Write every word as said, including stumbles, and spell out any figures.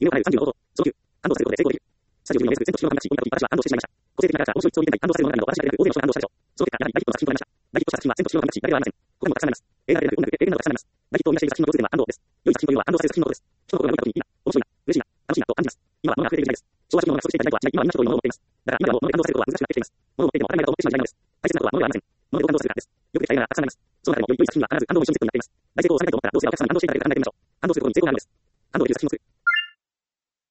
夢を叶えるさんじゅうの方法。そのきゅう、感動することで成功できる。スタジオじゅうに名です。全と主要が私は感動してしまいました。個性的なキャラクター、面白いストーリー展開、感動させる物語など私だけでなく大勢の人が感動したでしょう。その結果、やはり大ヒットの作品となりました。大ヒットした作品は全と主要が私だけではありません。他にもたくさんあります。映画だけでなく音楽、映画などたくさんあります。大ヒットを生み出している作品の共通点は感動です。良い作品というのは感動させる作品のことです。人の心が動いた時にいいな、面白いな、嬉しいな、楽しいなと感じます。今は物が溢れている時代です。昭和初期の物が不足していた時代とは違い、今はみんな人というものを持っています。だから今でも物で感動させることは難しくなってきています。物を持っていても当たり前だと思ってしまう時代なのです。大切なことは物ではありません。物でどう感動するかです。よくできた映画がたくさんあります。その中でも良い良い作品は必ず感動の一緒にセットになっています。大成功を収めたいと思ったらどうせお客様に感動していただけるためになりましょう。感動することに成功があるんです。感動できる作品を作る。